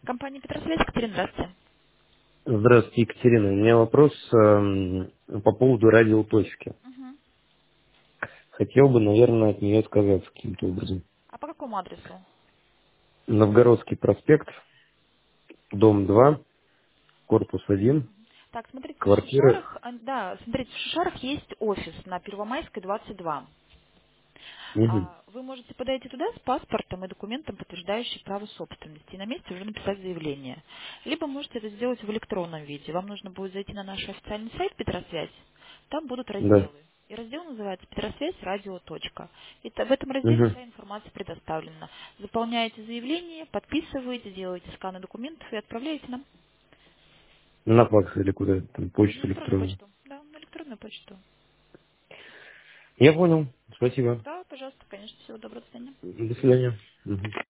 Компания Петросвязь, Екатерина, здравствуйте. Здравствуйте, Екатерина. У меня вопрос по поводу радиоточки. Мгм. Хотел бы, наверное, от нее отказаться каким-то образом. А по какому адресу? Новгородский проспект, дом 2, корпус 1, Так, смотрите, в квартира. Шишарах, да, смотрите, в Шишарах есть офис на Первомайской, 22. Мгм. Вы можете подойти туда с паспортом и документом, подтверждающим право собственности, и на месте уже написать заявление. Либо можете это сделать в электронном виде. Вам нужно будет зайти на наш официальный сайт Петросвязь. Там будут Да. разделы. И раздел называется «Петросвязь. Радио. Точка». И в этом разделе Мгм. вся информация предоставлена. Заполняете заявление, подписываете, делаете сканы документов и отправляете нам На факс или куда? Там на почту электронную электронную. почту. Да, на электронную почту. Я понял. Спасибо. Да, пожалуйста, конечно. Всего доброго, до свидания. До свидания. Мгм.